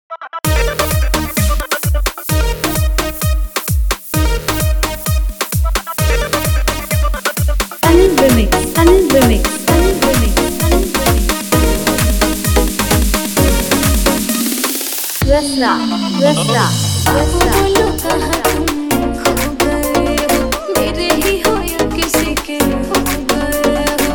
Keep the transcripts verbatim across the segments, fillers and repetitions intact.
Anil Remix, Anil Remix, Anil Remix, Anil Remix. Rasra, Rasra, Rasra. बोलो कहाँ तुम खो गए हो, मेरे ही हो या किसी के हो गए हो।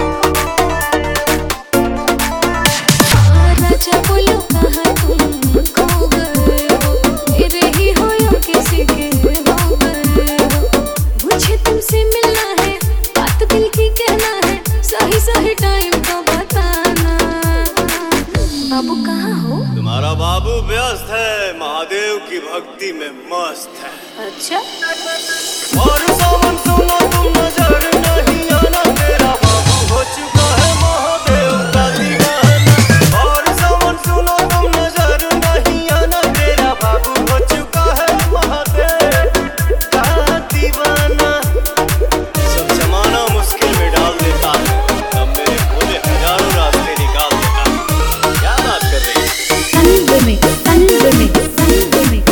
हाँ राजा बोलो कहाँ तुम खो गए हो, मेरे ही हो या किसी के हो गए हो। मुझे तुमसे मिलना है, बात दिल की कहना है, सही सही टाइम तो बताना। बाबू कहाँ हो? तुम्हारा बाबू व्यस्त है, महादेव की भक्ति में मस्त है। अच्छा और सावन सुनो तुम नजर नहीं आना, मेरा बाबू हो चुका है महादेव का दीवाना। और सावन सुनो तुम नजर नहीं आना, मेरा बाबू हो चुका है महादेव का दीवाना। सब जमाना मुश्किल में डाल देता है, तब मेरे भोले हजारों रास्ते निकाल देता है। क्या बात कर रही है? Anil Remix, Anil Remix, Anil Remix.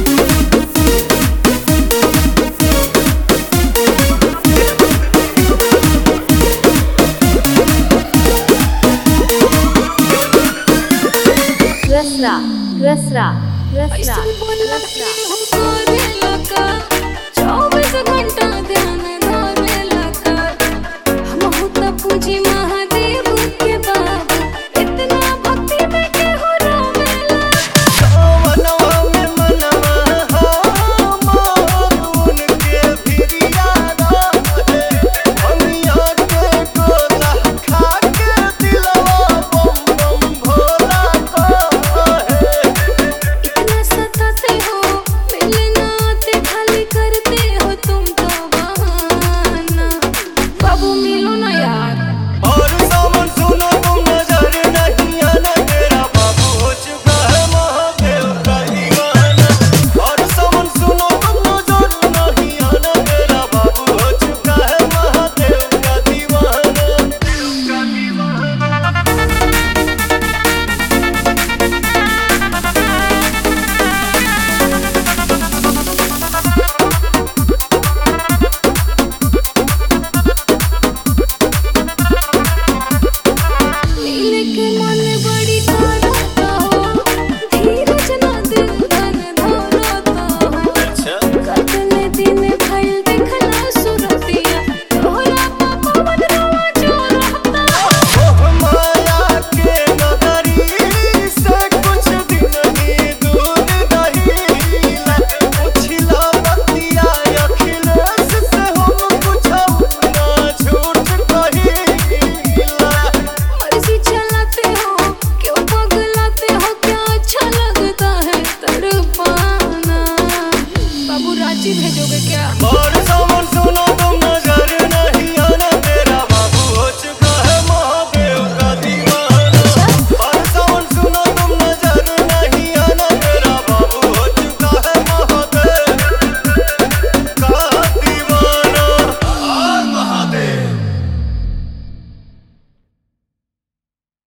Rasra, Rasra, Rasra, ऐसा बोला Rasra. हमको दिल लगा, चौबीस घंटा ध्यान धरे लगा। हम होता पूजी महादेव के बाबू, इतना भक्ति में केहू रोवेला। मनवा में मनवा हो मोर, उनके भिरिया नाम है। हमिया के गोला खा के दिलवा बम बम भोला कहे। इतना सताते हो, मिलना आते खाली करते हो तुम तो बहाना। बाबू मिलो ना यार। और सावन सुनो तुम नजर नहीं आना, मेरा बाबू हो चुका है महादेव का दीवाना। और सावन सुनो तुम नजर नहीं आना, मेरा बाबू हो चुका है महादेव का दीवाना। नीले के मन बड़ी तारता हो, धीरज ना दिल धन धरता हो। अच्छा कतले दिन भइल देखला सुरतिया, तोहरा पापा बदरवा जो रहता हो। ओह माया के नगरी से कुछ दिन ही दूर रहीला। उछिला बतिया अखिलेश से हम कुछ ना झूठ कहीला। मर्जी चलाते हो, क्यों पगलाते हो, क्या अच्छा लगता है तड़पाना। बाबू रांची भेजोगे क्या? और सावन सुनो